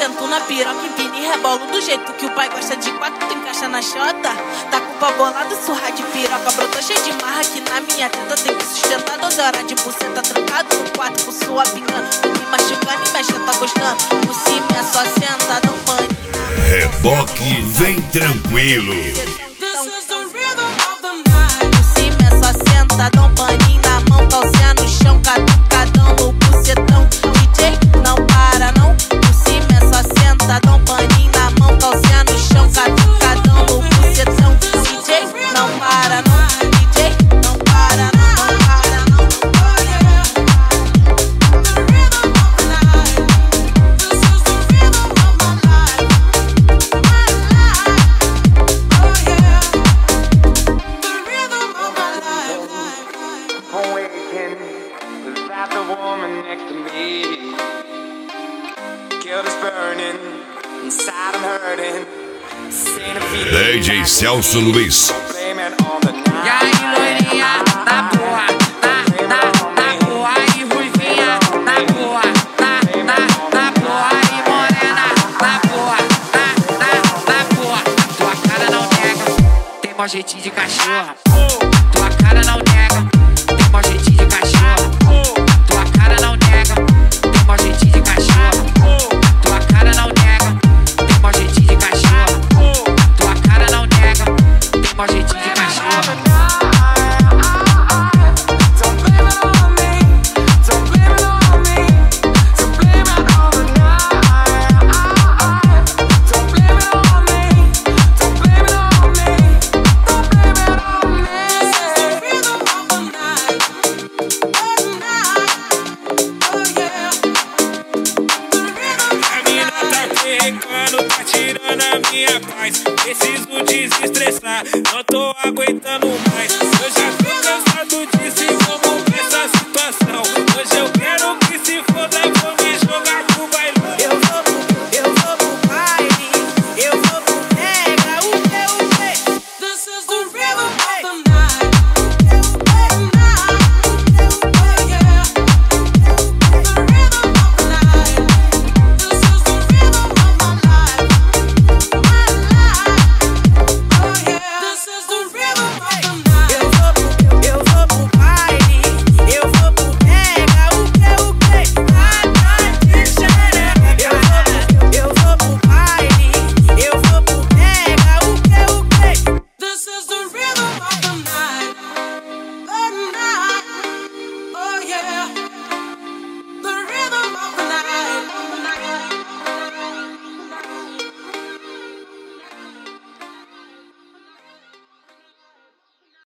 sento na piroca, empino e rebolo do jeito que o pai gosta de quatro, tu encaixa na xota. Tá com o pau bolado, surra de piroca, brotou cheio de marra que na minha teta tem que sustentar 12 horas de buceta trancado no quarto com sua pingando. Tu me machucando e mexe, tá gostando. Por cima é só senta, não pane. Reboque, vem tranquilo. Por cima é só senta, dá um paninho na mão, calcinha no chão, catucadão no bucetão. DJ, não para não. Por cima é só senta, dá um paninho na mão, calcinha no chão, catucadão no bucetão. DJ, não para não. DJ, não para não, não para não. DJ Celso Luiz. E aí, loirinha, da boa, da boa, e ruivinha, da boa, da boa, e morena, da boa, da boa. Tua cara não nega, tem mó jeitinho de cachorra. Tua cara não nega, tem mó jeitinho de cachorra. Tua cara não nega, tem mó jeitinho de cachorra. Tua cara não nega, tem mó jeitinho de cachorra. Tua cara não nega, tem mó jeitinho de cachorra. Tá tirando a minha paz. Preciso desestressar, não tô aguentando mais. Eu já